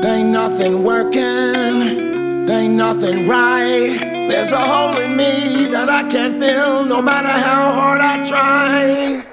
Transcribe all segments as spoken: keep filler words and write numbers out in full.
Ain't nothing working, ain't nothing right. There's a hole in me that I can't fill, no matter how hard I try.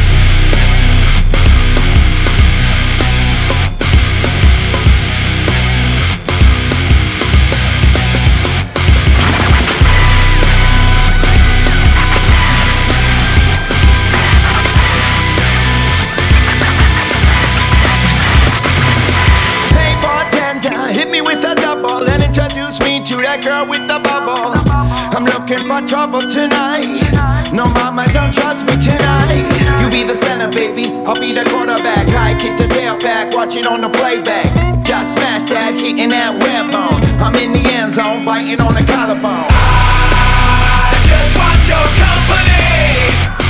To that girl with the bubble, I'm looking for trouble tonight. No, mama, don't trust me tonight. You be the center, baby, I'll be the quarterback. I kick the tail back, watching on the playback. Just smash that, hitting that red bone. I'm in the end zone, biting on the collarbone. I just want your company.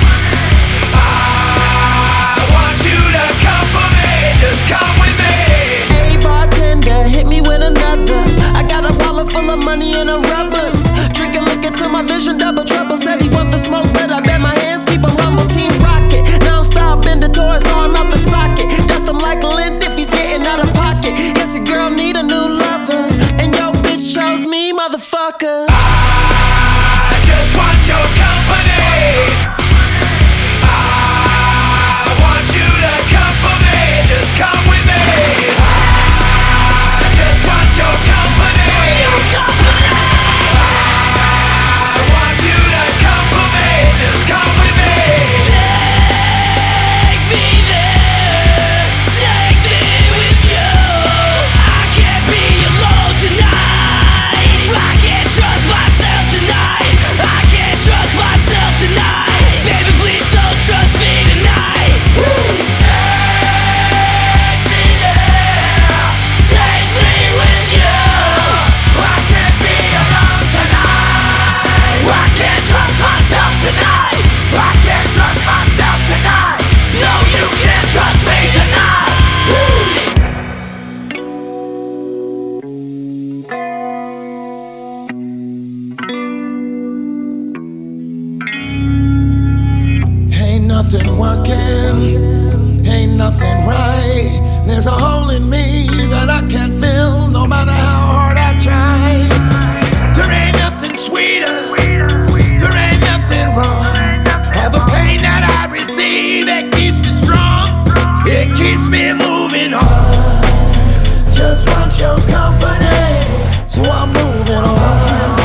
I want you to come for me. Just come with me. Hey bartender, hit me with another. I got a wallet full of money and a rubbers. Drinking liquor till my vision double trouble. Said he want the smoke, but I bet my hands keep him humble. Team Rocket, now I'm stop in the toy, so I'm out the socket. Dust him like lint if he's getting out of pocket. Guess your girl need a new lover, and yo bitch chose me, motherfucker. I just want your company. I want you to come for me. Just come with me. I just want your company. Your company. I want you to come for me. Just come with me. Take me there, take me with you. I can't be alone tonight. I can't trust myself tonight. I can't trust myself tonight. Baby, please don't trust me tonight. Take me there. Take me with you. I can't be alone tonight. I can't trust myself tonight. I can't trust myself tonight. No, you can't trust me tonight. Ain't nothing working, ain't nothing right. There's a hole in me that I can't fill, no matter how hard I try. There ain't nothing sweeter, there ain't nothing wrong. All the pain that I receive, it keeps me strong, it keeps me moving on. Just want your company, so I'm moving on.